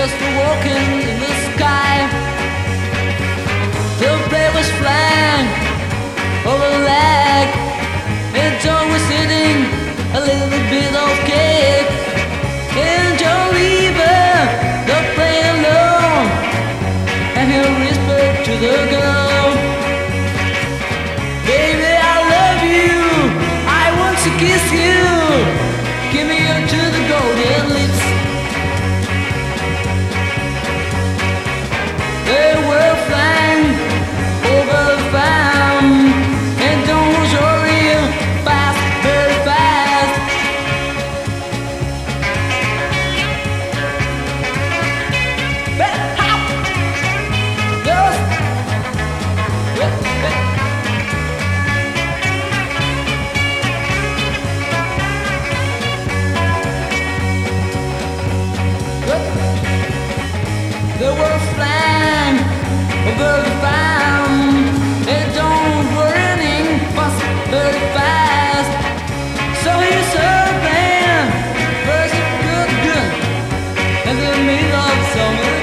just for walking in the sky. The plane was flying over the lake, and John was eating a little bit of cake. And John leaving the plane alone, and he whispered to the girl, "Baby, I love you, I want to kiss you, give me your to the golden lips." They were flying over the farm, and John was hurrying fast, very fast. They were flying over the farm, and don't were running fast, very fast. So he saw a man, first a good gun, in the middle of summer.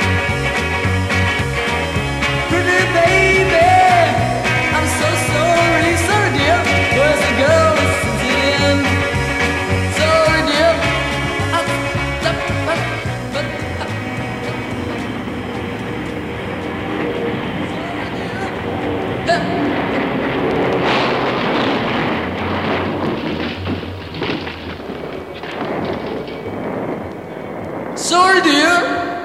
Pretty baby, I'm so sorry, sorry dear, where's the girl sitting? Sorry dear, sorry dear.